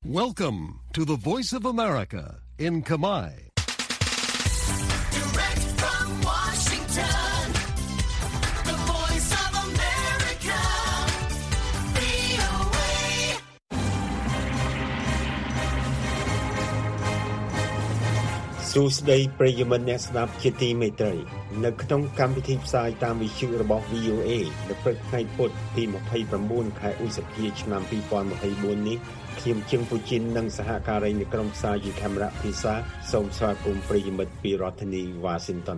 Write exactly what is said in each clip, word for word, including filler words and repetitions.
Welcome to the Voice of America in Khmer. Direct from Washington, the Voice of America, វី អូ เอសួស្តីប្រិយមិត្តអ្នកស្ដាប់ជាទីមេត្រីនៅក្នុងកម្មវិធីផ្សាយតាមវិទ្យុរបស់ វី អូ เอ នៅព្រឹកថ្ងៃពុធទីម្ភៃប្រាំបួនខែឧសភាឆ្នាំពីរពាន់ម្ភៃបួននេះខ្ញុំជឹងពូជីននិងសហការីនៃក្រុមផ្សាយជាកាមេរ៉ាភាសាសូមស្វាគមន៍ប្រិយមិត្តពីរដ្ឋធានី Washington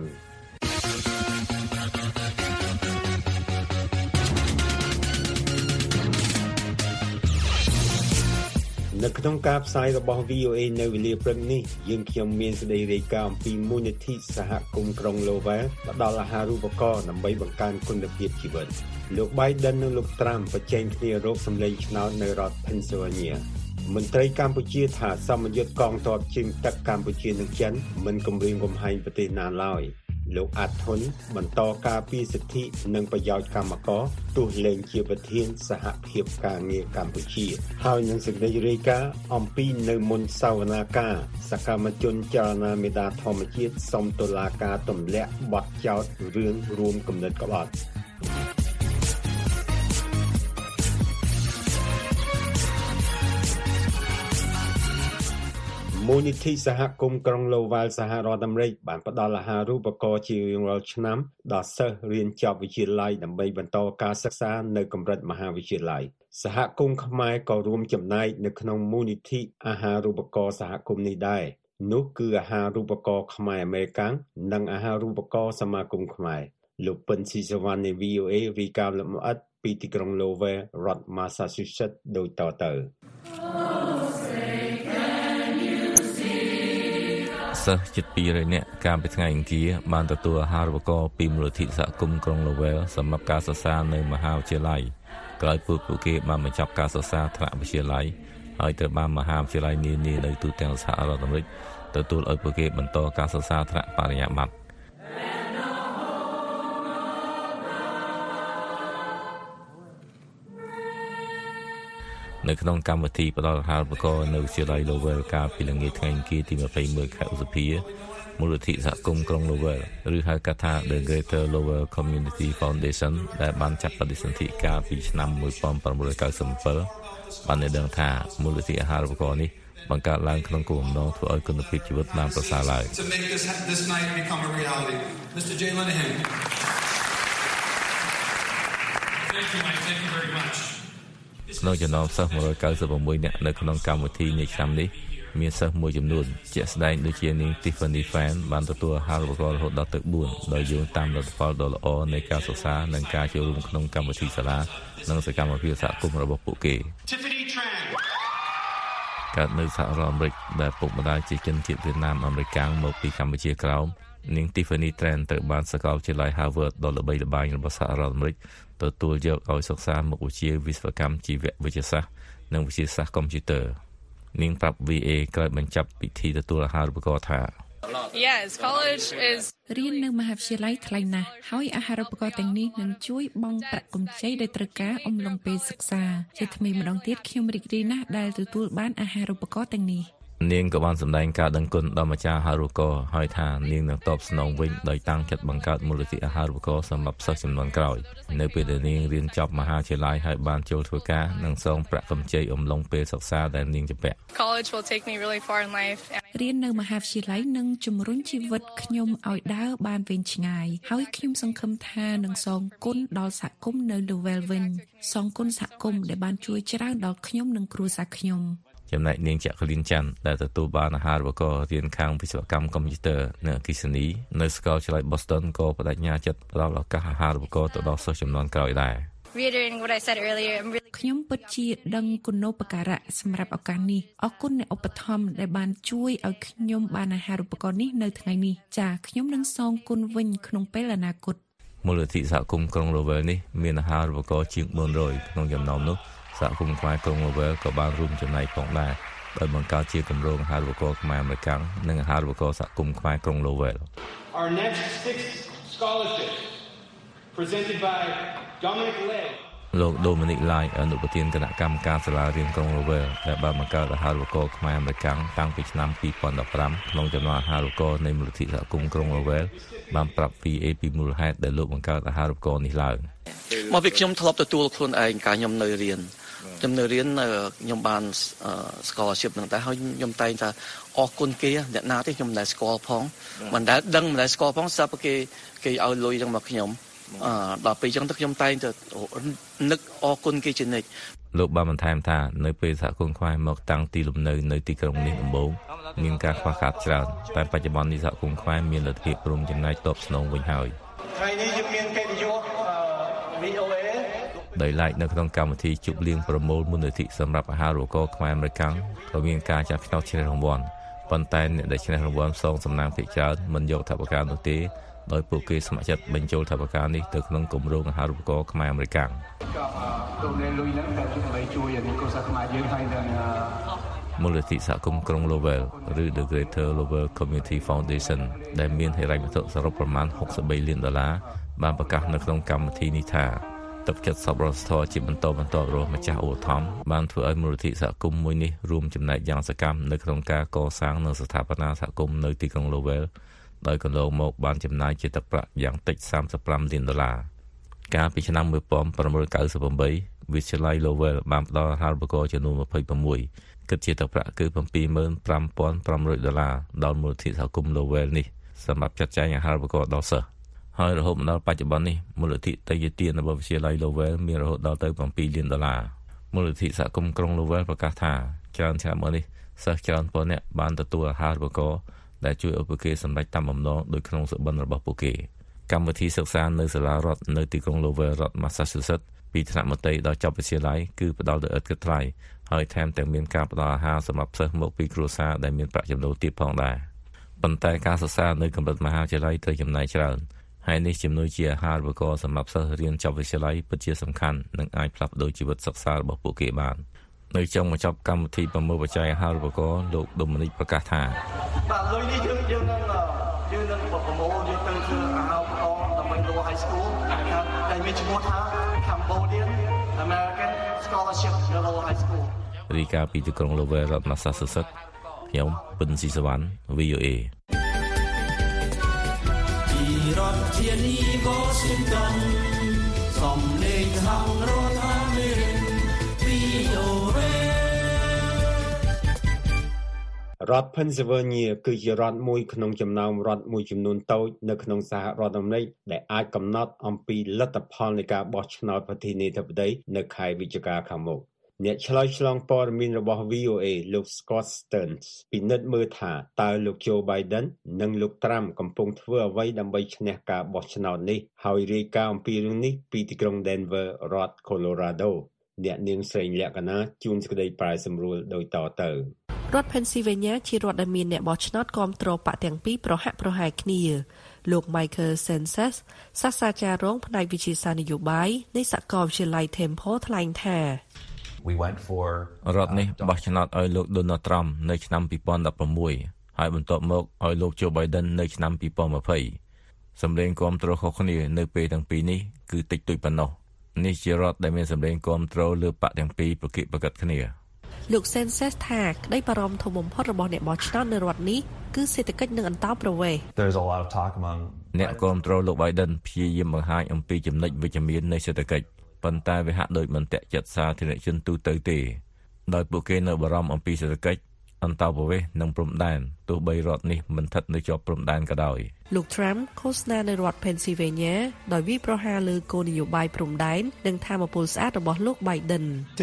នៅក្នុងការផ្សាយរបស់ វី អូ เอ នៅវេលាព្រឹកនេះយើងខ្ញុំមានសេចក្តីរាយការណ៍អំពីមូលនិធិសហគមន៍ក្រុង Lowell ផ្ដល់អាហារូបករណ៍ដើម្បីបង្កើនគុណភាពជីវិតលោក Biden និងលោក Trump ប្រជែងគ្នារកសម្លេងឆ្នោតនៅរដ្ឋ Pennsylvania មន្ត្រីកម្ពុជាថាសមយុទ្ធកងទ័ពជើងទឹកកម្ពុជានិងចិនមិនគំរាមកំហែងប្រទេសណាឡើយលោកអាត់ធុនបន្តការពារសិទ្ធិនិងប្រយោជន៍កម្មករទោះលែងជាប្រធានសហភាពការងារកម្ពុជាហើយនឹងសេចក្តីរាយការណ៍អំពីនៅមុនសវនាការសកម្មជនចលនាមេដាធម្មជាតិសុំតុលាការទម្លាក់បទចោទរឿងរួមគំនិតក្បត់មូលនិធិសហគមន៍ក្រុង Lowell សហរដ្ឋអាមេរិកបានផ្ដល់អាហារូបករណ៍ជារៀងរាល់ឆ្នាំដល់សិស្សរៀនចប់វិទ្យាល័យដើម្បីបន្តការសិក្សានៅកម្រិតមហាវិទ្យាល័យសហគមន៍ខ្មែរក៏រួមចំណែកនៅក្នុងមូលនិធិអាហារូបករណ៍សហគមន៍នេះដែរនោះគឺអាហារូបករណ៍ខ្មែរអាមេរិកាំងនិងអាហារូបករណ៍សមាគមខ្មែរលោកពិនស៊ីសវណ្ណនៃ វី អូ เอ រីកាលម្អិតពីទីក្រុង Lowell រដ្ឋ Massachusetts ដូចតទៅសិស្សជិតពីររយនាក់កាលពីថ្ងៃអង្គារបានទទួលអាហារូបករណ៍ពីមូលនិធិសហគមន៍ក្រុង Lowell សម្រាប់ការសិក្សានៅមហាវិទ្យាល័យក្រោយពួកពួកគេបានបញ្ចប់ការសិក្សាថ្នាក់វិទ្យាល័យហើយត្រូវបានមហាវិទ្យាល័យនានានៅទូទាំងសហរដ្ឋអាមេរិកទទួលឲ្យពួកគេបន្តការសិក្សាថ្នាក់បរិញ្ញាបត្រនៅក្នុងកម្មវិធីផ្ដល់អាហារូបករណ៍នៅវិទ្យាល័យ Lowell កាលពីល្ងាចថ្ងៃអង្គារទីម្ភៃមួយខែឧសភាមូលនិធិសហគមន៍ក្រុង Lowell ឬហៅកាត់ថា The Greater Lowell Community Foundation ដែលបានចាត់បដិសន្ធិកាលពីឆ្នាំmột nghìn tám trăm chín mươi bảyបានឲ្យដឹងថាមូលនិធិអាហារូបករណ៍នេះបង្កើតឡើងក្នុងគោលបំណងធ្វើឲ្យគុណភាពជីវិតបានប្រសើរឡើង To make this this night become a reality. Mister Jay Linehan. Thank you, Mike. Thank you very much. ក្នុងចំណោមសិស្សmột trăm chín mươi sáuនាក់នៅក្នុងកម្មវិធីនៃឆ្នាំនេះមានសិស្សមួយចំនួនជាក់ស្ដែងដូចជានាង Tiffany Fan បានទទួលអាហារូបករណ៍រហូតដល់ទៅបួនដោយយោងតាមលទ្ធផលដ៏ល្អនៃការសិក្សានិងការចូលរួមក្នុងកម្មវិធីសាលានិងសកម្មភាពសហគមន៍របស់ពួកគេ Tiffany Tran កើតនៅសហរដ្ឋអាមេរិកដែលពុកម្ដាយជាជនជាតិវៀតណាមអាមេរិកាំងមកពីកម្ពុជាក្រោមនាង Tiffany Tran ត្រូវបានសាកលវិទ្យាល័យ Harvard ដ៏ល្បីល្បាញរបស់សហរដ្ឋអាមេរិកទទួលយកឲ្យសិក្សាមុខវិជ្ជាវិស្វកម្មជីវវិទ្យាសាស្ត្រនិងវិទ្យាសាស្ត្រកុំព្យូទ័រនាងប្រាប់ វី เอ ក្រោយបញ្ចប់ពិធីទទួលអាហារូបករណ៍ថា Yes, college is រៀននៅមហាវិទ្យាល័យថ្លៃណាស់ហើយអាហារូបករណ៍ទាំងនេះនឹងជួយបង់ប្រាក់កម្ចីដែលត្រូវការអំឡុងពេលសិក្សាជាថ្មីម្ដងទៀតខ្ញុំរីករាយណាស់ដែលទទួលបានអាហារូបករណ៍ទាំងនេះនាងក៏បានសម្ដែងការដឹងគុណដល់ម្ចាស់អាហារូបករណ៍ហើយថានាងនឹងតបស្នងវិញដោយតាំងចិត្តបង្កើតមូលនិធិអាហារូបករណ៍សម្រាប់សិស្សចំនួនក្រោយនៅពេលដែលនាងរៀនចប់មហាវិទ្យាល័យហើយបានចូលធ្វើការនិងសងប្រាក់កម្ចីអំឡុងពេលសិក្សាដែលនាងជំពាក់ college will take me really far in life. រៀននៅមហាវិទ្យាល័យនឹងជំរុញជីវិតខ្ញុំឲ្យដើរបានវែងឆ្ងាយហើយខ្ញុំសង្ឃឹមថានឹងសងគុណដល់សហគមន៍នៅ Lowell វិញសងគុណសហគមន៍ដែលបានជួយច្រើនដល់ខ្ញុំនិងគ្រួសារខ្ញុំចំណែកនាងចាក់កលីនច័ន្ទដែលទទួលបានអាហារូបករណ៍រៀនខាងវិស្វកម្មកុំព្យូទ័រនៅអគ្គិសនីនៅសាកលវិទ្យាល័យ Boston ក៏បដិញ្ញាចិត្តផ្ដល់ឱកាសអាហារូបករណ៍ទៅដល់សិស្សចំនួនក្រោយដែរ Reiterating what I said earlier, I'm really ខ្ញុំពិតជាដឹងគុណូបការៈសម្រាប់ឱកាសនេះអរគុណអ្នកឧបត្ថម្ភដែលបានជួយឲ្យខ្ញុំបានអាហារូបករណ៍នេះនៅថ្ងៃនេះចាខ្ញុំនឹងសងគុណវិញក្នុងពេលអនាគតមូលនិធិសហគមន៍ក្រុង Lowell នេះមានអាហារូបករណ៍ជាងbốn trămក្នុងចំណោមនោះសហគមន៍ខ្មែរក្រុង Lowell ក៏បានរួមចំណែកផងដែរដោយបង្កើតជាគម្រោងអាហារូបករណ៍ខ្មែរអាមេរិកាំងនិងអាហារូបករណ៍សហគមន៍ខ្មែរក្រុង Lowell. Our next six scholarships presented by Dominic Lay លោក Dominic Lai អនុប្រធានគណៈកម្មការសាលារៀនក្រុង Lowell ដែលបានបង្កើតអាហារូបករណ៍ខ្មែរអាមេរិកតាំងពីឆ្នាំពីរពាន់ដប់ប្រាំក្នុងចំណោមអាហារូបករណ៍នៃមូលនិធិសហគមន៍ក្រុង Lowell បានប្រាប់ វី អូ អេ ពីមូលហេតុដែលលោកបង្កើតអាហារូបករណ៍នេះឡើងមកពីខ្ញុំធ្លាប់ទទួលខ្លួនឯងកាលខ្ញុំនៅរៀនខ្ញុំនៅរៀនខ្ញុំបាន scholarship នឹងតែហើយខ្ញុំតែងតែអរគុណគេអ្នកណាទេខ្ញុំមិនដែលស្គាល់ផងមិនដែលដឹងមិនដែលស្គាល់ផងស្រាប់គេគេឲ្យលុយចឹងមកខ្ញុំអឺដល់ពេលចឹងទៅខ្ញុំតែងតែនឹកអរគុណគេជានិច្ចលោកបានបន្ថែមថានៅពេលសហគមន៍ខ្មែរមកតាំងទីលំនៅនៅទីក្រុងនេះដំបូងមានការខ្វះខាតច្រើនតែបច្ចុប្បន្ននេះសហគមន៍ខ្មែរមានលទ្ធភាពព្រមចំណែកតបស្នងវិញហើយថ្ងៃនេះយើងមានកិត្តិយស វី អូ អេដោយឡែកនៅក្នុងកម្មវិធីជប់លៀងប្រមូលមូលនិធិសម្រាប់អាហារូបករណ៍ខ្មែរអាមេរិកក៏មានការចាប់ឆ្នោតឈ្នះរង្វាន់ប៉ុន្តែអ្នកដែលឈ្នះរង្វាន់សងសំណាងភាគច្រើនមិនយកថវិកានោះទេដោយពួកគេស្ម័គ្រចិត្តបញ្ចូលថវិកានេះទៅក្នុងគម្រោងអាហារូបករណ៍ខ្មែរអាមេរិកមូលនិធិសហគមន៍ក្រុង Lowell ឬ The Greater Lowell Community Foundation ដែលមានហិរញ្ញវត្ថុសរុបប្រមាណហុកសិបបីលានដុល្លារបានប្រកាសនៅក្នុងកម្មវិធីនេះថាទឹកចិត្តសប្បុរសធម៌ជាបន្តបន្ទាប់របស់ម្ចាស់ឧបត្ថម្ភបានធ្វើឲ្យមូលនិធិសហគមន៍មួយនេះរួមចំណែកយ៉ាងសកម្មនៅក្នុងការកសាងនិងស្ថាបនាសហគមន៍នៅទីក្រុង Lowell ដោយកន្លងមកបានចំណាយជាទឹកប្រាក់យ៉ាងតិចសាមសិបប្រាំលានដុល្លារកាលពីឆ្នាំmột nghìn chín trăm chín mươi támវិទ្យាល័យ Lowell បានផ្ដល់អាហារូបករណ៍ចំនួនยี่สิบหกគិតជាទឹកប្រាក់គឺseven thousand five hundredដុល្លារដល់មូលនិធិសហគមន៍ Lowell នេះសម្រាប់ចាត់ចែងអាហារូបករណ៍ដល់សិស្សហើយរហូតមកដល់បច្ចុប្បន្ននេះមូលនិធិតេយ្យទានរបស់វិទ្យាល័យ Lowell មានរហូតដល់ទៅsevenលានដុល្លារមូលនិធិសហគមន៍ក្រុង Lowell ប្រកាសថាច្រើនឆ្នាំមកនេះសិស្សច្រើនពាន់នាក់បានទទួលអាហារូបករណ៍ដែលជួយឲ្យពួកគេសម្រេចតាមបំណងដោយក្នុងសុបិនរបស់ពួកគេកម្មវិធីសិក្សានៅសាលារដ្ឋនៅទីក្រុង Lowell រដ្ឋ Massachusetts ពីថ្នាក់មត្តេយ្យដល់ចប់វិទ្យាល័យគឺផ្ដល់ដោយឥតគិតថ្លៃហើយថែមទាំងមានការផ្ដល់អាហារសម្រាប់សិស្សមកពីគ្រួសារដែលមានប្រាក់ចំណូលទាបផងដែរប៉ុន្តែការសិក្សានៅកម្រិតមហាវិទ្យាល័យត្រូវចំណាយច្រើនហើយនេះជំនួយជាអាហារូបករណ៍សម្រាប់សិស្សរៀនចប់វិទ្យាល័យពិតជាសំខាន់និងអាចផ្លាស់ប្ដូរជីវិតសិក្សារបស់ពួកគេបាននៅចុងបញ្ចប់កម្មវិធីប្រមូលបច្ច័យអាហារូបករណ៍លោក Dominic ប្រកាសថាបាទលុយនេះយើងយើងនឹងយើងនឹងប្រមូលយកទៅធ្វើអាហារូបករណ៍ដើម្បី Low High School ដែលមានឈ្មោះថា Cambodian American Scholarship Low High School រីកាពីទីក្រុង Lowell រដ្ឋ Massachusetts ខ្ញុំពិនស៊ីសវណ្ណ វី អូ អេពីរដ្ឋធានី Washington សំឡេងខាងរដ្ឋអាមេរិក វី អូ អេរដ្ឋ Pennsylvania គឺជារដ្ឋមួយក្នុងចំណោមរដ្ឋមួយចំនួនតូចនៅក្នុងសហរដ្ឋអាមេរិកដែលអាចកំណត់អំពីលទ្ធផលនៃការបោះឆ្នោតប្រធានាធិបតីនៅខែវិច្ឆិកាខាងមុខអ្នកឆ្លើយឆ្លងព័ត៌មានរបស់ វី អូ អេ លោក Scott Stearns ពិនិត្យមើលថាតើលោក Joe Biden និងលោក Trump កំពុងធ្វើអ្វីដើម្បីឈ្នះការបោះឆ្នោតនេះហើយរាយការណ៍អំពីរឿងនេះពីទីក្រុង Denver រដ្ឋ Colorado អ្នកនាងស្រីលក្ខណាជួនសេចក្តីប្រែសម្រួលដោយតទៅរដ្ឋ Pennsylvania ជារដ្ឋដែលមានអ្នកបោះឆ្នោតគាំទ្របកទាំងពីរប្រហាក់ប្រហែលគ្នាលោក Michael Senses សាស្ត្រាចារ្យរងផ្នែកវិទ្យាសាស្ត្រនយោបាយនៃសាកលវិទ្យាល័យ Temple ថ្លែងថារដ្ឋនេះបោះឆ្នោតឲ្យលោក Donald Trump នៅឆ្នាំtwo thousand sixteenហើយបន្ទាប់មកឲ្យលោក Joe Biden នៅឆ្នាំtwenty twentyសម្លេងគាំទ្រខុសគ្នានៅពេលទាំងពីរនេះគឺតិចតួចប៉ុណ្ណោះនេះជារដ្ឋដែលមានសម្លេងគាំទ្រលើបកទាំងពីរប្រកៀកប្រកិតគ្នាលោក Senses ថាក្តីបារម្ភធំបំផុតរបស់អ្នកបោះឆ្នោតនៅរដ្ឋនេះគឺសេដ្ឋកិច្ចនិងអន្តោប្រវេសន៍អ្នកគាំទ្រលោក Biden ព្យាយាមបង្ហាញអំពីចំណុចវិជ្ជមាននៃសេដ្ឋកិច្ចប៉ុន្តែវាហាក់ដូចមិនតាក់ចិត្តសាធារណជនទូទៅទេដោយពួកគេនៅបារម្ភអំពីសេដ្ឋកិច្ចអន្តោប្រវេសន៍និងព្រំដែនទោះបីរដ្ឋនេះមិនស្ថិតនៅជាប់ព្រំដែនក៏ដោយលោក Trump ឃោសនានៅរដ្ឋ Pennsylvania ដោយវាយប្រហារលើគោលនយោបាយព្រំដែននិងថាមពលស្អាតរបស់លោក Biden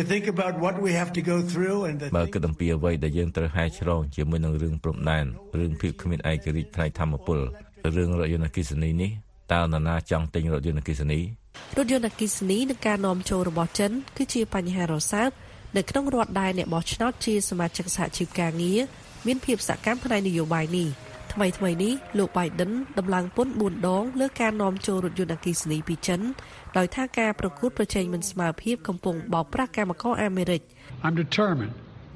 បើគិតអំពីអ្វីដែលយើងត្រូវហែកឆ្លងជាមួយនឹងរឿងព្រំដែនរឿងភាពគ្មានឯករាជ្យផ្នែកថាមពលរឿងរថយន្តអគ្គិសនីនេះតើនរណាចង់ទិញរថយន្តអគ្គិសនីរថយន្តអគ្គិសនីនិងការនាំចូលរបស់ចិនគឺជាបញ្ហារសើបនៅក្នុងរដ្ឋដែលអ្នកបោះឆ្នោតជាសមាជិកសហជីពការងារមានភាពសកម្មផ្នែកនយោបាយនេះថ្មីថ្មីនេះលោក Biden ដំឡើងពន្ធfourដងលើការនាំចូលរថយន្តអគ្គិសនីពីចិនដោយថាការប្រកួតប្រជែងមិនស្មើភាពកំពុងបោកប្រាស់កម្មករអាមេរិក I'm determined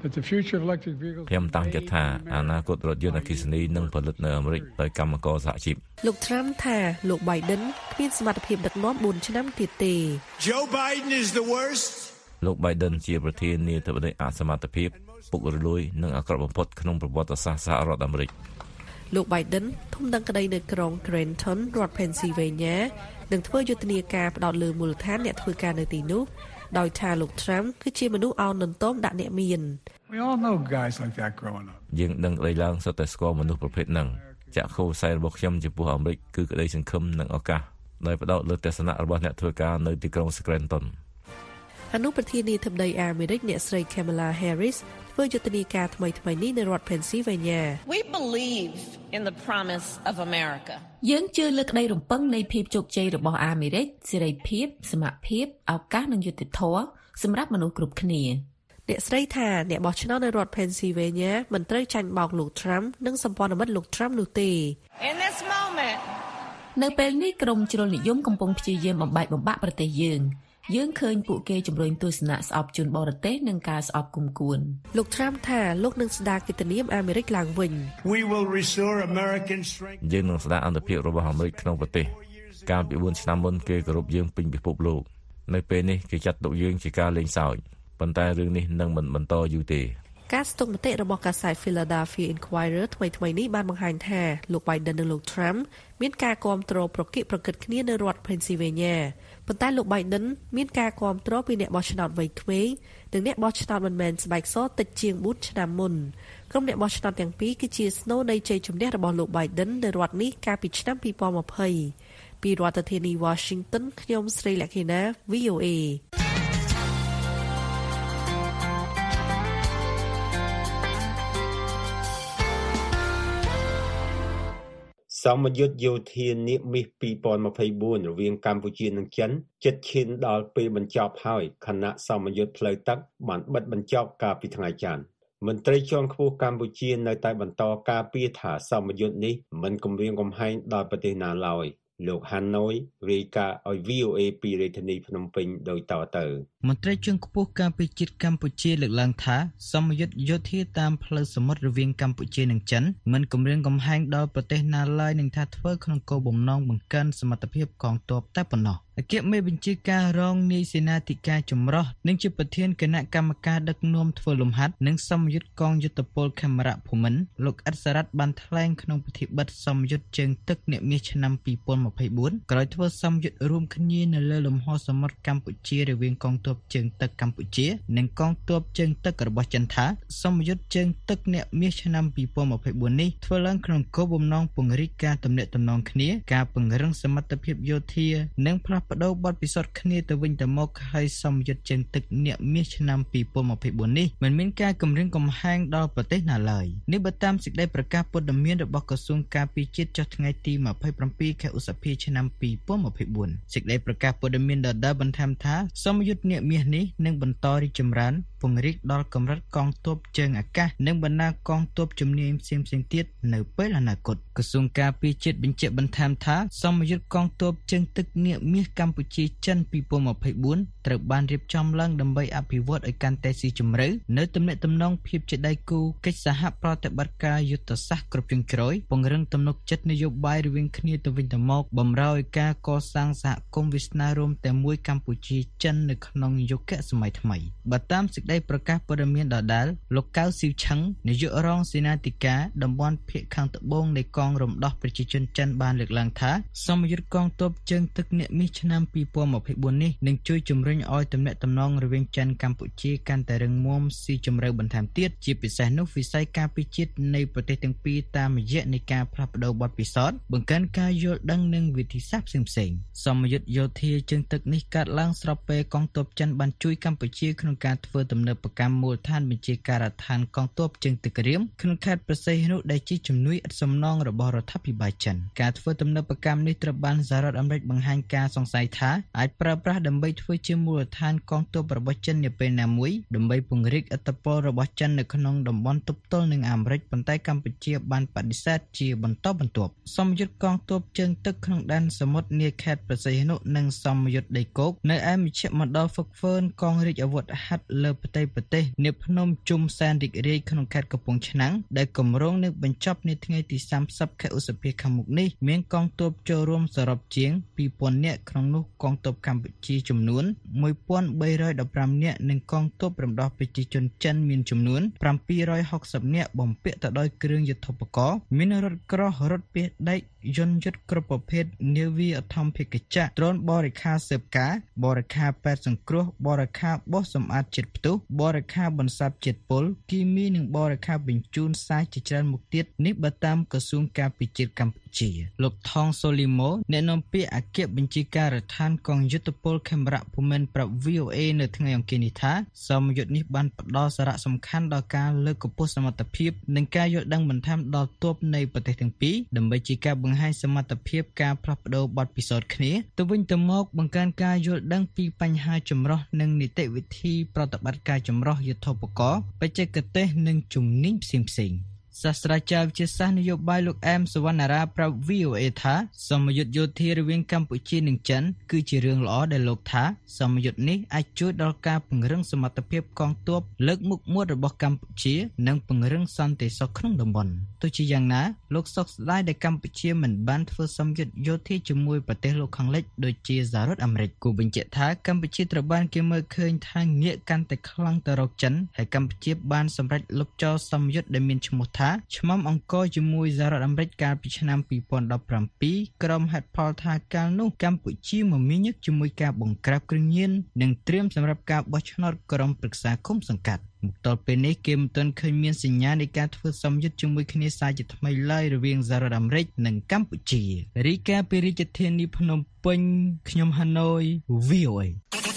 ខ្ញុំតាំងចិត្តថាអនាគតរថយន្តអគ្គិសនីនឹងផលិតនៅអាមេរិកដោយកម្មករសហជីពលោក Trump ថាលោក Biden គ្មានសមត្ថភាពដឹកនាំបួនឆ្នាំទៀតទេ Joe Biden is the worst លោក Biden ជាប្រធានាធិបតីអសមត្ថភាពពុករលួយនិងអាក្រក់បំផុតក្នុងប្រវត្តិសាស្ត្រសហរដ្ឋអាមេរិកលោក Biden ធំដឹងក្តីនៅក្រុង Trenton រដ្ឋ Pennsylvania នឹងធ្វើយុទ្ធនាការផ្ដោតលើមូលដ្ឋានអ្នកធ្វើការនៅទីនោះដោយថាលោក Trump គឺជាមនុស្សអោនលន់តមដាក់អ្នកមាន We all know guys like that growing up យើងដឹងក្តីឡើងសុទ្ធតែស្គាល់មនុស្សប្រភេទហ្នឹងចាក់ខូសែរបស់ខ្ញុំចំពោះអាមេរិកគឺក្តីសង្ឃឹមនិងឱកាសដោយផ្ដោតលើទស្សនៈរបស់អ្នកធ្វើការនៅទីក្រុង Scranton អនុប្រធានាធិបតីអាមេរិកអ្នកស្រី Kamala Harris ធ្វើយុទ្ធនាការថ្មីៗនេះនៅរដ្ឋ Pennsylvania We believe in the promise of America យើងជឿលើក្តីរំពឹងនៃភាពជោគជ័យរបស់អាមេរិកសេរីភាពសមភាពឱកាសនិងយុត្តិធម៌សម្រាប់មនុស្សគ្រប់គ្នាអ្នកស្រីថាអ្នកបោះឆ្នោតនៅរដ្ឋ Pennsylvania មិនត្រូវចាញ់បោកលោក Trump និងសម្ព័ន្ធមិត្តលោក Trump នោះទេ In this moment នៅពេលនេះក្រុមជ្រុលនិយមកំពុងព្យាយាមបំបែកបំបាក់ប្រទេសយើងយើងឃើញពួកគេជំរុញទស្សនៈស្អប់ជនបរទេសនិងការស្អប់គុំគួនលោក Trump ថាលោកនឹងស្ដារកិត្តិនាមអាមេរិកឡើងវិញ We will restore American strength យើងនឹងស្ដារអន្តរភាពរបស់អាមេរិកក្នុងប្រទេសកាលពីបួនឆ្នាំមុនគេគោរពយើងពេញពិភពលោកនៅពេលនេះគេចាត់ទុកយើងជាការលេងសើចប៉ុន្តែរឿងនេះនឹងមិនបន្តយូរទេការស្ទង់មតិរបស់កាសែត Philadelphia Inquirer ថ្មីៗនេះបានបង្ហាញថាលោក Biden និងលោក Trump មានការគាំទ្រប្រកិប្រកិតគ្នានៅរដ្ឋ Pennsylvania ប៉ុន្តែលោក Biden មានការគាំទ្រពីអ្នកបោះឆ្នោតវ័យក្មេងនិងអ្នកបោះឆ្នោតមិនមែនស្បែកសតិចជាងបួនឆ្នាំមុនក្រុមអ្នកបោះឆ្នោតទាំងពីរគឺជាស្នូលនៃជ័យជំនះរបស់លោក Biden នៅរដ្ឋនេះកាលពីឆ្នាំពីរពាន់ម្ភៃពីរដ្ឋធានី Washington ខ្ញុំស្រីលក្ខិណា V O A សមយុទ្ធយោធានាមាសពីរពាន់ម្ភៃបួនរវាងកម្ពុជានិងចិនជិតឈានដល់ពេលបញ្ចប់ហើយខណៈសមយុទ្ធផ្លូវទឹកបានបិទបញ្ចប់កាលពីថ្ងៃច័ន្ទមន្ត្រីជាន់ខ្ពស់កម្ពុជានៅតែបន្តការពារថាសមយុទ្ធនេះមិនគំរាមកំហែងដល់ប្រទេសណាឡើយលោកហាណូយរាយការណ៍ឲ្យ V O A ពីរាជធានីភ្នំពេញដោយតទៅមន្ត្រីជាន់ខ្ពស់ការពារជាតិកម្ពុជាលើកឡើងថាសមយុទ្ធយោធាតាមផ្លូវសមុទ្ររវាងកម្ពុជានិងចិនមិនគំរាមកំហែងដល់ប្រទេសណាឡើយនឹងថាធ្វើក្នុងគោលបំណងបង្កើនសមត្ថភាពកងទ័ពតែប៉ុណ្ណោះអគ្គមេបញ្ជាការរងនាយសេនាធិការចម្រុះនិងជាប្រធានគណៈកម្មការដឹកនាំធ្វើលំហាត់និងសមយុទ្ធកងយុទ្ធពលខេមរៈភូមិន្ទលោកអិតសរ៉ាត់បានថ្លែងក្នុងពិធីបិទសមយុទ្ធជើងទឹកអ្នកមាសឆ្នាំពីរពាន់ម្ភៃបួនក្រោយធ្វើសមយុទ្ធរួមគ្នានៅលើលំហសមុទ្រកម្ពុជារវាងកងទ័ពជើងទឹកកម្ពុជានិងកងទ័ពជើងទឹករបស់ចិនថាសមយុទ្ធជើងទឹកអ្នកមាសឆ្នាំពីរពាន់ម្ភៃបួននេះធ្វើឡើងក្នុងគោលបំណងពង្រីកការទំនាក់ទំនងគ្នាការពង្រឹងសមត្ថភាពយោធានិងផ្លាស់ប្ដូរបទពិសោធន៍គ្នាទៅវិញទៅមកហើយសមយុទ្ធជើងទឹកអ្នកមាសឆ្នាំពីរពាន់ម្ភៃបួននេះមិនមានការគំរាមកំហែងដល់ប្រទេសណាឡើយនេះបើតាមសេចក្តីប្រកាសព័ត៌មានរបស់ក្រសួងការពារជាតិចុះថ្ងៃទីម្ភៃប្រាំពីរខែឧសភាឆ្នាំពីរពាន់ម្ភៃបួនសេចក្តីប្រកាសព័ត៌មានដដែលបន្ថែមថាសមយុទ្ធអ្នកមាសនេះនឹងបន្តរីកចម្រើនពង្រីកដល់កម្រិតកងទ័ពជើងអាកាសនិងបណ្ដាកងទ័ពជំនាញផ្សេងៗទៀតនៅពេលអនាគតក្រសួងការពារជាតិបញ្ជាក់បន្ថែមថាសមយុទ្ធកងទ័ពជើងទឹកអ្នកមាសកម្ពុជាចិនពីរពាន់ម្ភៃបួនត្រូវបានរៀបចំឡើងដើម្បីអភិវឌ្ឍឲ្យកាន់តែស៊ីជម្រៅនៅទំនាក់ទំនងភាពជាដៃគូកិច្ចសហប្រតិបត្តិការយុទ្ធសាស្ត្រគ្រប់ជ្រុងជ្រោយពង្រឹងទំនុកចិត្តនយោបាយរវាងគ្នាទៅវិញទៅមកបម្រើឲ្យការកសាងសហគមន៍វាសនារួមតែមួយកម្ពុជាចិននៅក្នុងយុគសម័យថ្មីបើតាមសេចក្តីប្រកាសព័ត៌មានដដែលលោកកៅស៊ីវឆឹងនាយករងសេនាធិការតំបន់ភាគខាងត្បូងនៃកងរំដោះប្រជាជនចិនបានលើកឡើងថាសមយុទ្ធកងទ័ពជើងទឹកអ្នកមាសឆ្នាំពីរពាន់ម្ភៃបួននេះនឹងជួយជំរុញឲ្យទំនាក់ទំនងរវាងចិនកម្ពុជាកាន់តែរឹងមាំស៊ីជម្រៅបន្ថែមទៀតជាពិសេសនោះវិស័យការពារជាតិនៃប្រទេសទាំងពីរតាមរយៈនៃការផ្លាស់ប្ដូរបទពិសោធន៍បង្កើនការយល់ដឹងនិងវិធីសាស្ត្រផ្សេងៗសមយុទ្ធយោធាជើងទឹកនេះកើតឡើងស្របពេលកងទ័ពចិនបានជួយកម្ពុជាក្នុងការធ្វើទំនើបកម្មមូលដ្ឋានបញ្ជាការដ្ឋានកងទ័ពជើងទឹករៀមក្នុងខេត្តព្រះសីហនុដែលជាជំនួយឥតសំណងរបស់រដ្ឋាភិបាលចិនការធ្វើទំនើបកម្មនេះត្រូវបានសហរដ្ឋអាមេរិកបង្ហាញការសង្ស័យថាអាចប្រើប្រាស់ដើម្បីធ្វើជាមូលដ្ឋានកងទ័ពរបស់ចិននាពេលណាមួយដើម្បីពង្រីកឥទ្ធិពលរបស់ចិននៅក្នុងតំបន់ទប់ទល់នឹងអាមេរិកប៉ុន្តែកម្ពុជាបានបដិសេធជាបន្តបន្ទាប់សមយុទ្ធកងទ័ពជើងទឹកក្នុងដែនសមុទ្រនាខេត្តព្រះសីហនុនិងសមយុទ្ធដីគោកនៅឯមជ្ឈមណ្ឌលហ្វឹកហ្វឺនកងរាជអាវុធហត្ថលើផ្តីប្រទេសនៅភ្នំជុំសែនរីករាយក្នុងខេត្តកំពង់ឆ្នាំងដែលគម្រោងនឹងបញ្ចប់នៅថ្ងៃទីសាមសិបខែឧសភាខាងមុខនេះមានកងទ័ពចូលរួមសរុបជាងពីរពាន់នាក់ក្នុងនោះកងទ័ពកម្ពុជាចំនួនមួយពាន់បីរយដប់ប្រាំនាក់និងកងទ័ពរំដោះប្រជាជនចិនមានចំនួនប្រាំពីររយហុកសិបនាក់បំពាក់ទៅដោយគ្រឿងយុទ្ធោបករណ៍មានរថក្រោះរថពាសដែកយន្តយុទ្ធគ្រប់ប្រភេទនាវាអធម្មភេកចក្រដ្រូនបរិខាស៊ើបការបរិខាពេទ្យសង្គ្រោះបរិខាបោះសម្អាតជាតិផ្ទុះបរិខាបន្សាបជាតិពុលគីមីនិងបរិខាបញ្ជូនសារជាច្រើនមុខទៀតនេះបើតាមក្រសួងការពារជាតិកម្ពុជាលោកថងសូលីម៉ូអ្នកនាំពាក្យអគ្គបញ្ជាការដ្ឋានកងយុទ្ធពលខេមរៈភូមិន្ទប្រាប់ វី អូ អេ នៅថ្ងៃអង្គារនេះថាសមយុទ្ធនេះបានផ្ដល់សារៈសំខាន់ដល់ការលើកកម្ពស់សមត្ថភាពនិងការយល់ដឹងបន្ថែមដល់ទ័ពនៃប្រទេសទាំងពីរដើម្បីជាការបង្ហាញសមត្ថភាពការផ្លាស់ប្ដូរបទពិសោធន៍គ្នាទៅវិញទៅមកបង្កើនការយល់ដឹងពីបញ្ហាចម្រុះនិងនីតិវិធីប្រតិបត្តិការចម្រុះយុទ្ធោបករណ៍បច្ចេកទេសនិងជំនាញផ្សេងៗសាស្ត្រាចារ្យវិទ្យាសាស្ត្រនយោបាយលោកអែមសវណ្ណារាប្រាប់ វី អូ អេ ថាសមយុទ្ធយោធារវាងកម្ពុជានិងចិនគឺជារឿងល្អដែលលោកថាសមយុទ្ធនេះអាចជួយដល់ការពង្រឹងសមត្ថភាពកងទ័ពលើកមុខមាត់របស់កម្ពុជានិងពង្រឹងសន្តិសុខក្នុងតំបន់ទោះជាយ៉ាងណាលោកសោកស្ដាយដែលកម្ពុជាមិនបានធ្វើសមយុទ្ធយោធាជាមួយប្រទេសលោកខាងលិចដូចជាសហរដ្ឋអាមេរិកគូបញ្ជាក់ថាកម្ពុជាត្រូវបានគេមើលឃើញថាងាកកាន់តែខ្លាំងទៅរកចិនហើយកម្ពុជាបានសម្រេចលុបចោលសមយុទ្ធដែលមានឈ្មោះថាឆ្មាំអង្គរជាមួយសហរដ្ឋអាមេរិកកាលពីឆ្នាំពីរពាន់ដប់ប្រាំពីរក្រុមហេតុផលថាកាលនោះកម្ពុជាមមាញឹកជាមួយការបង្ក្រាបគ្រឿងញៀននិងត្រៀមសម្រាប់ការបោះឆ្នោតក្រុមប្រឹក្សាគុំសង្កាត់មកទល់ពេលនេះគេមិនទាន់ឃើញមានសញ្ញានៃការធ្វើសម្យុទ្ធជាមួយគ្នាសាជាថ្មីឡើយរវាងសហរដ្ឋអាមេរិកនិងកម្ពុជារីកាពីរាជធានីភ្នំពេញខ្ញុំហាណូយ វី អូ អេ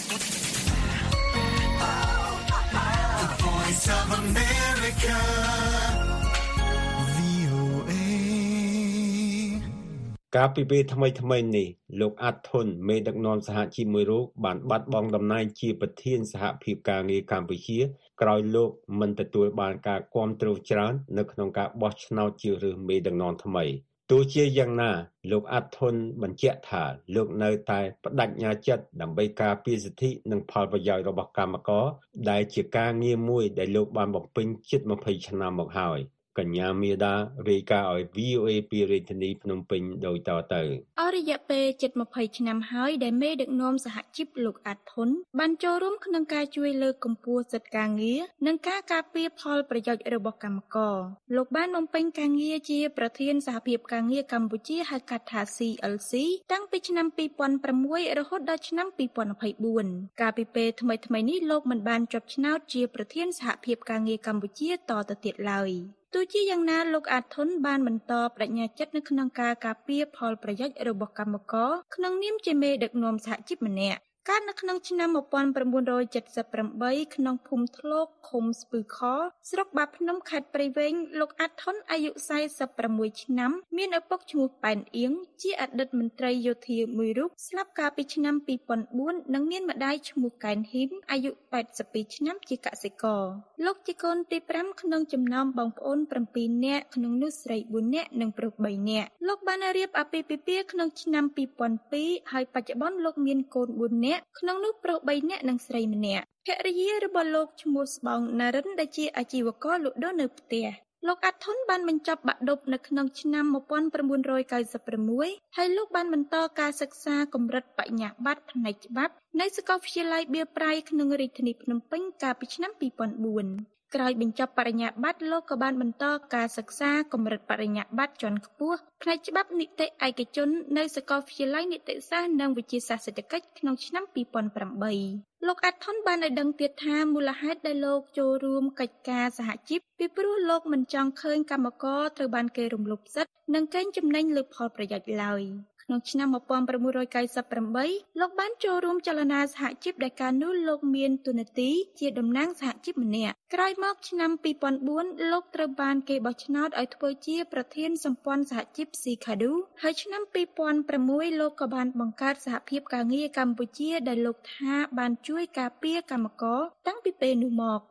កាលពីពេលថ្មីថ្មីនេះលោកអាត់ធុនមេដឹកនាំសហជីពមួយរូបបានបាត់បង់តំណែងជាប្រធានសហភាពការងារកម្ពុជាក្រោយលោកមិនទទួលបានការគាំទ្រច្រើននៅក្នុងការបោះឆ្នោតជ្រើសរើសមេដឹកនាំថ្មីទោះជាយ៉ាងណាលោកអាត់ធុនបញ្ជាក់ថាលោកនៅតែបដិញ្ញាចិត្តដើម្បីការពារសិទ្ធិនិងផលប្រយោជន៍របស់កម្មករដែលជាការងារមួយដែលលោកបានបំពេញជិតម្ភៃឆ្នាំមកហើយកញ្ញាមាដារាយការណ៍ឲ្យ វី អូ អេ ពីរាជធានីភ្នំពេញដោយតទៅអស់រយៈពេលជិតម្ភៃឆ្នាំហើយដែលមេដឹកនាំសហជីពលោកអាត់ធុនបានចូលរួមក្នុងការជួយលើកកម្ពស់សិទ្ធិការងារនិងការការពារផលប្រយោជន៍របស់កម្មករលោកបានបំពេញការងារជាប្រធានសហភាពការងារកម្ពុជាហៅកាត់ថា ស៊ី អិល ស៊ី តាំងពីឆ្នាំពីរពាន់ប្រាំមួយរហូតដល់ឆ្នាំពីរពាន់ម្ភៃបួនកាលពីពេលថ្មីថ្មីនេះលោកមិនបានជាប់ឆ្នោតជាប្រធានសហភាពការងារកម្ពុជាតទៅទៀតឡើយទោះជាយ៉ាងណាលោកអាត់ធុនបានបន្តបដិញ្ញាចិត្តនៅក្នុងការការពារផលប្រយោជន៍របស់កម្មករក្នុងនាមជាមេដឹកនាំសហជីពម្នាក់កើតនៅក្នុងឆ្នាំmột nghìn chín trăm bảy mươi támក្នុងភូមិធ្លោកឃុំស្ពឺខស្រុកបាភ្នំខេត្តព្រៃវែងលោកអាត់ធុនអាយុសែសិបប្រាំមួយឆ្នាំមានឪពុកឈ្មោះប៉ែនអៀងជាអតីតមន្ត្រីយោធាមួយរូបស្លាប់កាលពីឆ្នាំពីរពាន់បួននិងមានម្ដាយឈ្មោះកែនហ៊ីមអាយុแปดสิบពីរឆ្នាំជាកសិករលោកជាកូនទីប្រាំក្នុងចំណោមបងប្អូនប្រាំពីរនាក់ក្នុងនោះស្រីបួននាក់និងប្រុសបីនាក់លោកបានរៀបអាពាហ៍ពិពាហ៍ក្នុងឆ្នាំពីរពាន់ពីរហើយបច្ចុប្បន្នលោកមានកូនបួននាក់ក្នុងនោះប្រុសបីនាក់និងស្រីម្នាក់ភរិយារបស់លោកឈ្មោះស្បោងណារិនដែលជាអាជីវករលក់ដូរនៅផ្ទះលោកអាត់ធុនបានបញ្ចប់បាក់ឌុបនៅក្នុងឆ្នាំmột nghìn chín trăm chín mươi sáuហើយលោកបានបន្តការសិក្សាកម្រិតបញ្ញាបត្រផ្នែកច្បាប់នៅសាកលវិទ្យាល័យបៀប្រៃក្នុងរាជធានីភ្នំពេញកាលពីឆ្នាំពីរពាន់បួនក្រោយបញ្ចប់បរិញ្ញាបត្រលោកក៏បានបន្តការសិក្សាកម្រិតបរិញ្ញាបត្រជាន់ខ្ពស់ផ្នែកច្បាប់នីតិឯកជននៅសាកលវិទ្យាល័យនីតិសាស្ត្រនិងវិទ្យាសាស្ត្រសេដ្ឋកិច្ចក្នុងឆ្នាំពីរពាន់ប្រាំបីលោកអាត់ធុនបានឲ្យដឹងទៀតថាមូលហេតុដែលលោកចូលរួមកិច្ចការសហជីពពីព្រោះលោកមិនចង់ឃើញកម្មករត្រូវបានគេរំលោភសិទ្ធិនិងកេងចំណេញលើផលប្រយោជន៍ឡើយក្នុងឆ្នាំmột nghìn chín trăm chín mươi támលោកបានចូលរួមចលនាសហជីពដែលកាលនោះលោកមានតួនាទីជាតំណាងសហជីពម្នាក់ក្រោយមកឆ្នាំពីរពាន់បួនលោកត្រូវបានគេបោះឆ្នោតឲ្យធ្វើជាប្រធានសម្ព័ន្ធសហជីពស៊ីខាឌូហើយឆ្នាំពីរពាន់ប្រាំមួយលោកក៏បានបង្កើតសហភាពការងារកម្ពុជាដែលលោកថាបានជួយការពារកម្មករតាំងពីពេលនោះមក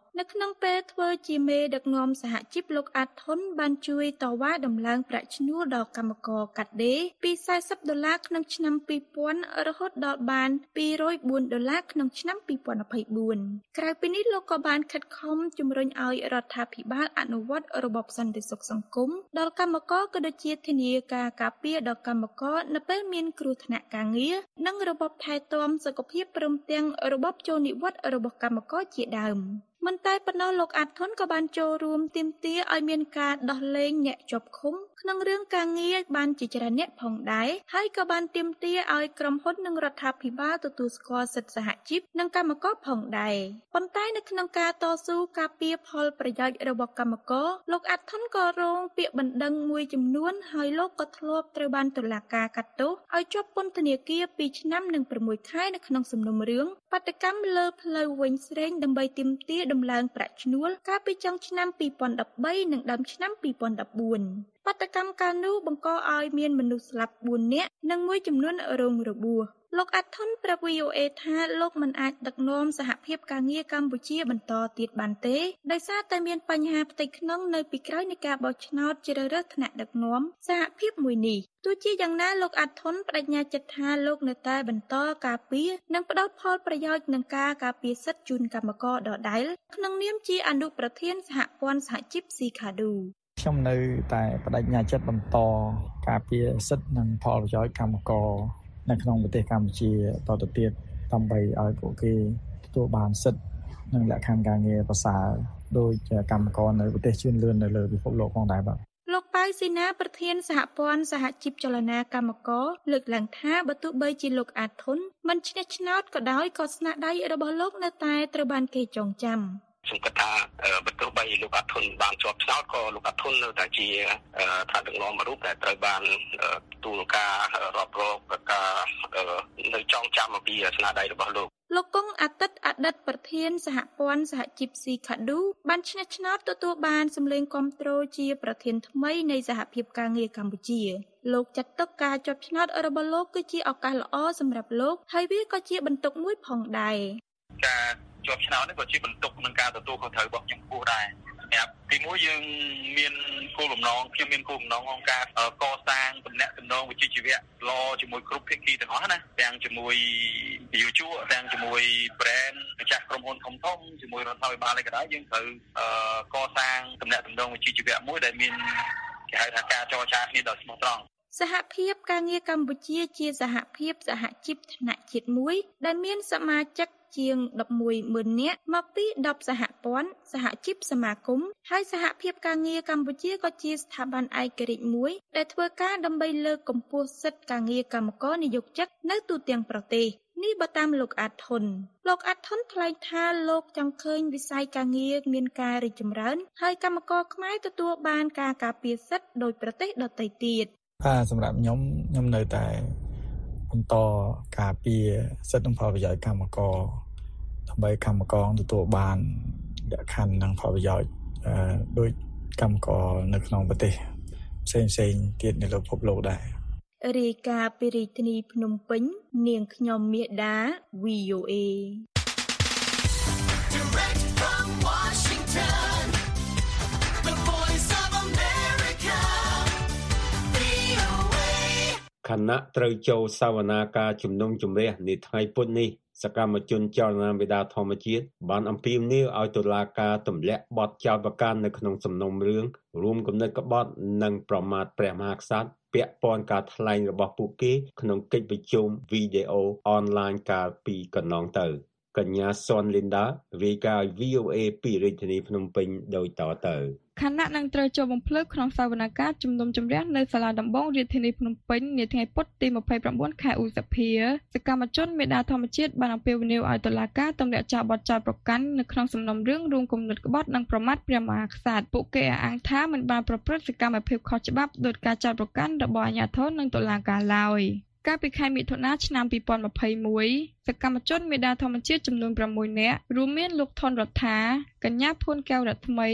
នៅក្នុងពេលធ្វើជាមេដឹកនាំសហជីពលោកអាតធុនបានជួយតវ៉ាដំឡើងប្រាក់ឈ្នួលដល់កម្មករកាត់ដេរពីសាសសិបដុល្លារក្នុងឆ្នាំពីរពាន់រហូតដល់បានពីររយបួនដុល្លារក្នុងឆ្នាំពីរពាន់ម្ភៃបួនក្រៅពីនេះលោកក៏បានខិតខំជំរុញឲ្យរដ្ឋាភិបាលអនុវត្តរបបសន្តិសុខសង្គមដល់កម្មករក៏ដូចជាធានាការការពារដល់កម្មករនៅពេលមានគ្រោះថ្នាក់ការងារនិងរបបថែទាំសុខភាពព្រមទាំងរបបចូលនិវត្តន៍របស់កម្មករជាដើមមិនតែប៉ុណ្ណោះលោកអាតធុនក៏បានចូលរួមទាមទារឲ្យមានការដោះលែងអ្នកជាប់ឃុំក្នុងរឿងការងារបានជាច្រើនអ្នកផងដែរហើយក៏បានទាមទារឲ្យក្រុមហ៊ុននិងរដ្ឋាភិបាលទទួលស្គាល់សិទ្ធិសហជីពនិងកម្មករផងដែរប៉ុន្តែនៅក្នុងការតស៊ូការពារផលប្រយោជន៍របស់កម្មករលោកអាតធុនក៏រងពាក្យបណ្ដឹងមួយចំនួនហើយលោកក៏ធ្លាប់ត្រូវបានតុលាការកាត់ទោសឲ្យជាប់ពន្ធនាគារពីរឆ្នាំនិងប្រាំមួយខែនៅក្នុងសំណុំរឿងបាតុកម្មលើផ្លូវវែងស្រេងដើម្បីទាមទារដំឡើងប្រាក់ឈ្នួលកាលពីចុងឆ្នាំពីរពាន់ដប់បីនិងដើមឆ្នាំពីរពាន់ដប់បួនបាតុកម្មកាលនោះបង្កឲ្យមានមនុស្សស្លាប់បួននាក់និងមួយចំនួនរងរបួសលោកអាត់ធុនប្រាប់ វី អូ អេ ថាលោកមិនអាចដឹកនាំសហភាពការងារកម្ពុជាបន្តទៀតបានទេដោយសារតែមានបញ្ហាផ្ទៃក្នុងនៅពីក្រោយនៃការបោះឆ្នោតជ្រើសរើសថ្នាក់ដឹកនាំសហភាពមួយនេះទោះជាយ៉ាងណាលោកអាត់ធុនបដិញ្ញាចិត្តថាលោកនៅតែបន្តការពារនិងផ្ដល់ផលប្រយោជន៍នឹងការការពារសិទ្ធិជូនកម្មករដដែលក្នុងនាមជាអនុប្រធានសហព័ន្ធសហជីពស៊ីខាឌូខ្ញុំនៅតែបដិញ្ញាចិត្តបន្តការពារសិទ្ធិនិងផលប្រយោជន៍កម្មករនៅក្នុងប្រទេសកម្ពុជាតទៅទៀតដើម្បីឲ្យពួកគេទទួលបានសិទ្ធិនិងលក្ខខណ្ឌការងារប្រសើរដោយកម្មករនៅប្រទេសជឿនលឿននៅលើពិភពលោកផងដែរបាទលោកប៉ៅស៊ីណាប្រធានសហព័ន្ធសហជីពចលនាកម្មករលើកឡើងថាបើទោះបីជាលោកអាតធុនមិនឈ្នះឆ្នោតក៏ដោយក៏ស្នាដៃរបស់លោកនៅតែត្រូវបានគេចងចាំខ្ញុំគិតថាបើទោះបីលោកអាធុនបានជាប់ឆ្នោតក៏លោកអាធុននៅតែជាថ្នាក់ដឹកនាំមួយរូបដែលត្រូវបានទទួលការរាប់រកការនៅចងចាំអំពីស្នាដៃរបស់លោកលោកកុងអាទិត្យអតីតប្រធានសហព័ន្ធសហជីពស៊ីខាឌូបានឈ្នះឆ្នោតទទួលបានសម្លេងគាំទ្រជាប្រធានថ្មីនៃសហភាពការងារកម្ពុជាលោកចាត់ទុកការជាប់ឆ្នោតរបស់លោកគឺជាឱកាសល្អសម្រាប់លោកហើយវាក៏ជាបន្ទុកមួយផងដែរការជាប់ឆ្នោតនេះក៏ជាបន្ទុកនឹងការទទួលខុសត្រូវរបស់ខ្ញុំគួរដែរសម្រាប់ទីមួយយើងមានគោលបំណងខ្ញុំមានគោលបំណងក្នុងការកសាងទំនាក់ទំនងវិជ្ជាជីវៈល្អជាមួយគ្រប់ភាគីទាំងអស់ណាទាំងជាមួយយុវជនទាំងជាមួយ brand ម្ចាស់ក្រុមហ៊ុនធំធំជាមួយរដ្ឋាភិបាលឯកដែរយើងត្រូវកសាងទំនាក់ទំនងវិជ្ជាជីវៈមួយដែលមានគេហៅថាការចរចាគ្នាដ៏ស្មោះត្រង់សហភាពការងារកម្ពុជាជាសហភាពសហជីពថ្នាក់ជាតិមួយដែលមានសមាជិកជាងដប់មួយម៉ឺននាក់មកពីដប់សហព័ន្ធសហជីពសមាគមហើយសហភាពការងារកម្ពុជាក៏ជាស្ថាប័នឯករាជ្យមួយដែលធ្វើការដើម្បីលើកកម្ពស់សិទ្ធិការងារកម្មករនិយោជិតនៅទូទាំងប្រទេសនេះបើតាមលោកអាតធុនលោកអាតធុនថ្លែងថាលោកចង់ឃើញវិស័យការងារមានការរីកចម្រើនហើយកម្មករខ្មែរទទួលបានការការពារសិទ្ធិដោយប្រទេសដទៃទៀតបាទសម្រាប់ខ្ញុំខ្ញុំនៅតែបន្តការពារសិទ្ធិនិងផលប្រយោជន៍កម្មករដើម្បីកម្មករទទួលបានលក្ខខណ្ឌនិងផលប្រយោជន៍ដោយកម្មករនៅក្នុងប្រទេសផ្សេងផ្សេងទៀតនៅលើពិភពលោកដែររាយការណ៍ពីរាជធានីភ្នំពេញនាងខ្ញុំមាសដា វី អូ អេ Direct from Washington The Voice of America ខណៈត្រូវចូលសវនាការជំនុំជម្រះនាថ្ងៃពុធនេះសកម្មជនចលនាមេដាធម្មជាតិបានអំពាវនាវឲ្យតុលាការទម្លាក់បទចោទប្រកាន់នៅក្នុងសំណុំរឿងរួមគំនិតក្បត់និងប្រមាថព្រះមហាក្សត្រពាក់ព័ន្ធការថ្លែងរបស់ពួកគេក្នុងកិច្ចប្រជុំវីដេអូអនឡាញកាលពីកន្លងទៅកញ្ញាសុនលីនដារាយការណ៍ វី អូ អេ ពីរាជធានីភ្នំពេញដូចតទៅខណៈនឹងត្រូវចូលបំភ្លឺក្នុងសវនកម្មជំនុំជម្រះនៅសាលាដំបងរាជធានីភ្នំពេញនាថ្ងៃពុធទីម្ភៃប្រាំបួនខែឧសភាសកម្មជនមេដាធម្មជាតិបានអំពាវនាវឲ្យតុលាការទម្លាក់ចោលបទចោទប្រកាន់នៅក្នុងសំណុំរឿងរួមគំនិតក្បត់និងប្រមាថព្រះមហាក្សត្រពួកគេអះអាងថាមិនបានប្រព្រឹត្តសកម្មភាពខុសច្បាប់ដោយការចោទប្រកាន់របស់អាជ្ញាធរនិងតុលាការឡើយកាលពីខែមិថុនាឆ្នាំពីរពាន់ម្ភៃមួយសកម្មជនមេដាធម្មជាតិចំនួនប្រាំមួយនាក់រួមមានលោកថនរដ្ឋាកញ្ញាភួនកែវរថ្មី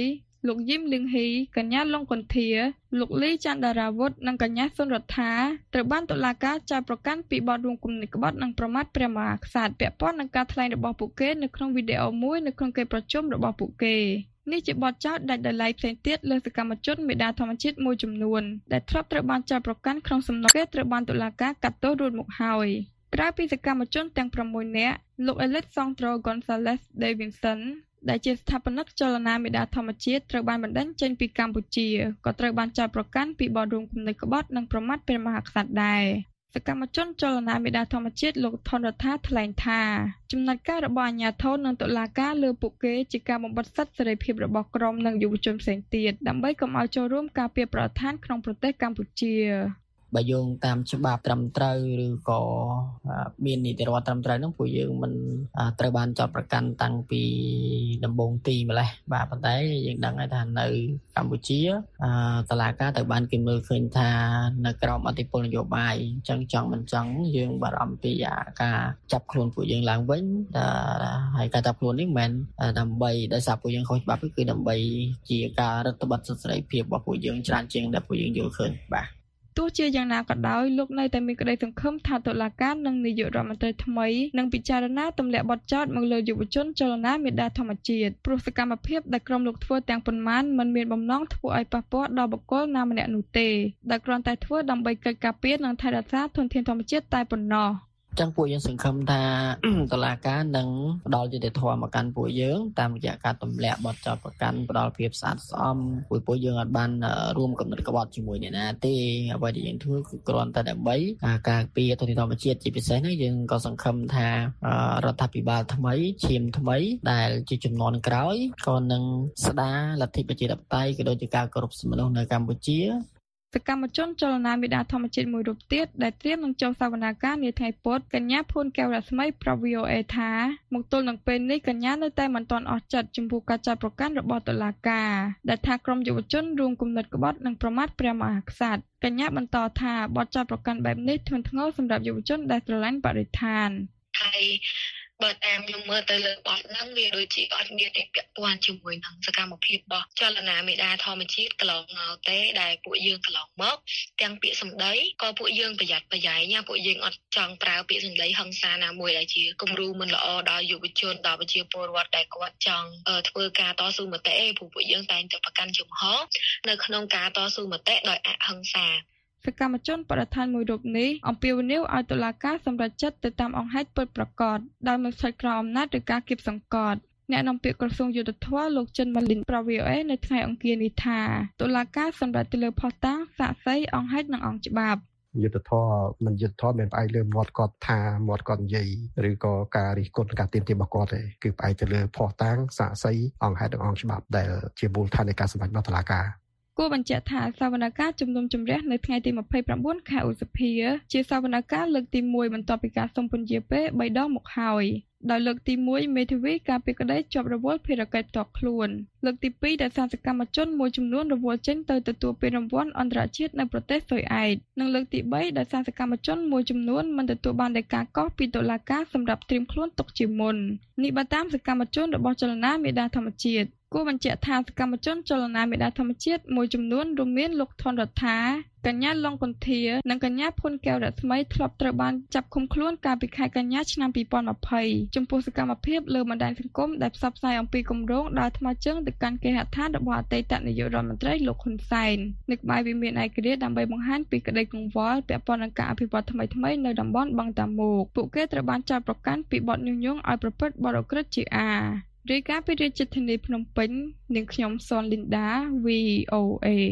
លោកយឹមលៀងហ៊ីកញ្ញាឡុងកុនធាលោកលីច័ន្ទដារាវុធនិងកញ្ញាសុនរដ្ឋាត្រូវបានតុលាការចោទប្រកាន់ពីបទរួមគំនិតក្បត់និងប្រមាថព្រះមហាក្សត្រពាក់ព័ន្ធនឹងការថ្លែងរបស់ពួកគេនៅក្នុងវីដេអូមួយនៅក្នុងកិច្ចប្រជុំរបស់ពួកគេនេះជាបទចោទដាច់ដោយឡែកផ្សេងទៀតលើសកម្មជនមេដាធម្មជាតិមួយចំនួនដែលធ្លាប់ត្រូវបានចោទប្រកាន់ក្នុងសំណុំគេត្រូវបានតុលាការកាត់ទោសរួចមកហើយក្រៅពីសកម្មជនទាំងប្រាំមួយនាក់លោក Alexandro Gonzalez Davidson ដែលជាស្ថាបនិកចលនាមេដាធម្មជាតិត្រូវបានបណ្តេញចេញពីកម្ពុជាក៏ត្រូវបានចោទប្រកាន់ពីបទរួមគំនិតក្បត់និងប្រមាថព្រះមហាក្សត្រដែរសកម្មជនចលនាមេដាធម្មជាតិលោកថនរដ្ឋាថ្លែងថាចំណាត់ការរបស់អាជ្ញាធរនិងតុលាការលើពួកគេជាការបំបិទសិទ្ធិសេរីភាពរបស់ក្រុមនិងយុវជនផ្សេងទៀតដើម្បីកុំឲ្យចូលរួមការពារប្រតិឋានក្នុងប្រទេសកម្ពុជាបើយោងតាមច្បាប់ត្រឹមត្រូវឬក៏មាននីតិរដ្ឋត្រឹមត្រូវនោះពួកយើងមិនត្រូវបានចោទប្រកាន់តាំងពីដំបូងទីម្លេះបាទប៉ុន្តែយើងដឹងហើយថានៅកម្ពុជាតុលាការត្រូវបានគេមើលឃើញថានៅក្រោមអធិបុលនយោបាយអញ្ចឹងចង់មិនចង់យើងបារម្ភពីការចាប់ខ្លួនពួកយើងឡើងវិញហើយការចាប់ខ្លួននេះមិនមែនដើម្បីដោយសារពួកយើងខុសច្បាប់ទេគឺដើម្បីជាការរឹតបន្តឹងសិទ្ធិសេរីភាពរបស់ពួកយើងច្រើនជាងដែលពួកយើងយល់ឃើញបាទទោះជាយ៉ាងណាក៏ដោយលោកនៅតែមានក្តីសង្ឃឹមថាតុលាការនិងនាយករដ្ឋមន្ត្រីថ្មីនឹងពិចារណាទម្លាក់បទចោទមកលើយុវជនចលនាមេដាធម្មជាតិព្រោះសកម្មភាពដែលក្រុមលោកធ្វើទាំងប៉ុន្មានមិនមានបំណងធ្វើឲ្យប៉ះពាល់ដល់បុគ្គលណាម្នាក់នោះទេដែលគ្រាន់តែធ្វើដើម្បីកិច្ចការពារនិងថែរក្សាធនធានធម្មជាតិតែប៉ុណ្ណោះចឹងពួកយើងសង្ឃឹមថាតុលាការនឹងផ្ដល់យុត្តិធម៌មកកាន់ពួកយើងតាមរយៈការទម្លាក់បទចោទប្រកាន់ផ្ដល់ភាពស្អាតស្អំពួកពួកយើងអាចបានរួមកំណត់ក្បត់ជាមួយអ្នកណាទេអ្វីដែលយើងធ្វើគឺគ្រាន់តែដើម្បីការពារធនធានធម្មជាតិជាពិសេសនេះយើងក៏សង្ឃឹមថារដ្ឋាភិបាលថ្មីឈាមថ្មីដែលជាជំនាន់ក្រោយក៏នឹងស្ដារលទ្ធិប្រជាធិបតេយ្យក៏ដូចជាការគោរពសិទ្ធិមនុស្សនៅកម្ពុជាសកម្មជនចលនាមេដាធម្មជាតិមួយរូបទៀតដែលត្រៀមនឹងចូលសវនាការនាថ្ងៃពុធកញ្ញាភួនកែវរស្មីប្រាប់ វី អូ អេ ថាមកទល់នឹងពេលនេះកញ្ញានៅតែមិនទាន់អស់ចិត្តចំពោះការចោទប្រកាន់របស់តុលាការដែលថាក្រុមយុវជនរួមគំនិតក្បត់និងប្រមាថព្រះមហាក្សត្រកញ្ញាបន្តថាបទចោទប្រកាន់បែបនេះធ្ងន់ធ្ងរសម្រាប់យុវជនដែលស្រឡាញ់បរិស្ថានហើយបើតាមខ្ញុំមើលទៅលើបទហ្នឹងវាដូចជាអត់មានអីពាក់ព័ន្ធជាមួយនឹងសកម្មភាពរបស់ចលនាមេដាធម្មជាតិកន្លងមកទេដែលពួកយើងកន្លងមកទាំងពាក្យសម្ដីក៏ពួកយើងប្រយ័ត្នប្រយែងណាពួកយើងអត់ចង់ប្រើពាក្យសម្ដីហិង្សាណាមួយដែលជាគំរូមិនល្អដល់យុវជនដល់ប្រជាពលរដ្ឋដែលគាត់ចង់ធ្វើការតស៊ូមតិឯងព្រោះពួកយើងតែងតែប្រកាន់ជំហរនៅក្នុងការតស៊ូមតិដោយអហិង្សាសកម្មជនបរិស្ថានមួយរូបនេះអំពាវនាវឲ្យតុលាការសម្រេចចិត្តទៅតាមអង្គហេតុពិតប្រាកដដោយមិនស្ថិតក្រោមអំណាចឬការគៀបសង្កត់អ្នកនាំពាក្យក្រសួងយុទ្ធភ័ពលោកចិនម៉ាលីនប្រាប់ វី អូ អេ នៅថ្ងៃអង្គារនេះថាតុលាការសម្រេចទៅលើភស្តុតាងសាក្សីអង្គហេតុនិងអង្គច្បាប់យុទ្ធធរមិនយុទ្ធធរមិនផ្អែកលើមាត់គាត់ថាមាត់គាត់និយាយឬក៏ការរិះគន់ការទាមទាររបស់គាត់ទេគឺផ្អែកទៅលើភស្តុតាងសាក្សីអង្គហេតុនិងអង្គច្បាប់ដែលជាមូលដ្ឋាននៃការសម្រេចរបស់តុលាការគួរបញ្ជាក់ថាសវនកម្មជំនុំជម្រះនៅថ្ងៃទីម្ភៃប្រាំបួនខែឧសភាជាសវនកម្មលើកទីមួយបន្ទាប់ពីការសុំពន្យាពេលបីដងមកហើយដោយលើកទីមួយមេធាវីការពីក្តីជាប់រវល់ភារកិច្ចផ្ទាល់ខ្លួនលើកទីពីរដែលសកម្មជនមួយចំនួនរវល់ចេញទៅទទួលពានរង្វាន់អន្តរជាតិនៅប្រទេសស៊ុយអែតនិងលើកទីបីដែលសកម្មជនមួយចំនួនមិនទទួលបានដីកាកោះពីតុលាការសម្រាប់ត្រៀមខ្លួនទុកជាមុននេះបើតាមសកម្មជនរបស់ចលនាមេដាធម្មជាតិគួរបញ្ជាក់ថាសកម្មជនចលនាមេដាធម្មជាតិមួយចំនួនរួមមានលោកថនរដ្ឋាកញ្ញាឡុងកុនធានិងកញ្ញាភួនកែវរស្មីធ្លាប់ត្រូវបានចាប់ឃុំខ្លួនកាលពីខែកញ្ញាឆ្នាំពីរពាន់ម្ភៃចំពោះសកម្មភាពលើបណ្ដាញសង្គមដែលផ្សព្វផ្សាយអំពីគម្រោងដើរថ្មើរជើងទៅកាន់គេហដ្ឋានរបស់អតីតនាយករដ្ឋមន្ត្រីលោកហ៊ុនសែននៅក្បែរវិមានឯករាជ្យដើម្បីបង្ហាញពីក្តីកង្វល់ពាក់ព័ន្ធនឹងការអភិវឌ្ឍថ្មីៗនៅតំបន់បឹងតាម៉ូកពួកគេត្រូវបានចោទប្រកាន់ពីបទញុះញង់ឲ្យប្រព្រឹត្តបទឧក្រិដ្ឋជាអារាយការណ៍ពីរាជធានីភ្នំពេញនាងខ្ញុំសនលីនដា វី អូ អេ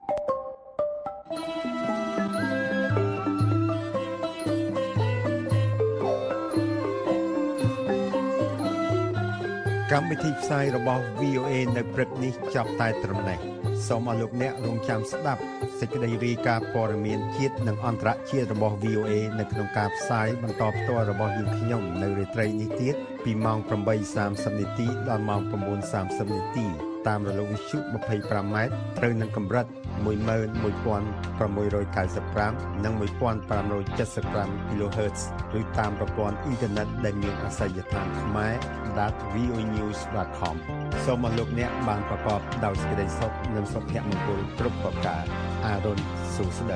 កម្មវិធីផ្សាយរបស់ វី អូ អេ នៅព្រឹកនេះចាប់តែត្រឹមនេះសូមអរលោកអ្នករងចាំស្ដាប់សេចក្តីរាយការណ៍ព័ត៌មានជាតិនិងអន្តរជាតិរបស់ វី អូ អេ នៅក្នុងការផ្សាយបន្តផ្ទាល់របស់យើងខ្ញុំនៅរាត្រីនេះទៀតពីម៉ោង ប្រាំបីសាមសិប នាទីដល់ម៉ោង ៩ សាមសិប នាទីតាមរលកវិទ្យុ ยี่สิบห้า ម៉ែត្រត្រូវនឹងកម្រិត một một sáu chín năm និង một five seven five គីឡូហឺតซ์ ឬតាមប្រព័ន្ធអ៊ីនធឺណិតដែលមានអាសយដ្ឋានខ្មែរ ដត វី អូ ញូស ដត ខម សូមអរលោកអ្នកបានប្រកបដោយសេចក្តីសុខនិងសុភមង្គលគ្រប់ប្រការអារុនសុស្ដី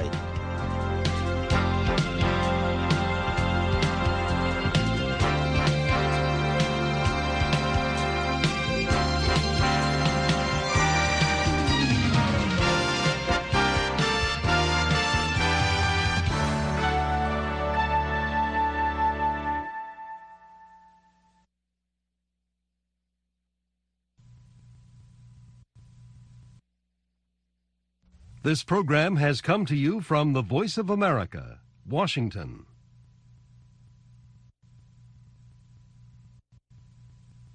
This program has come to you from the Voice of America, Washington.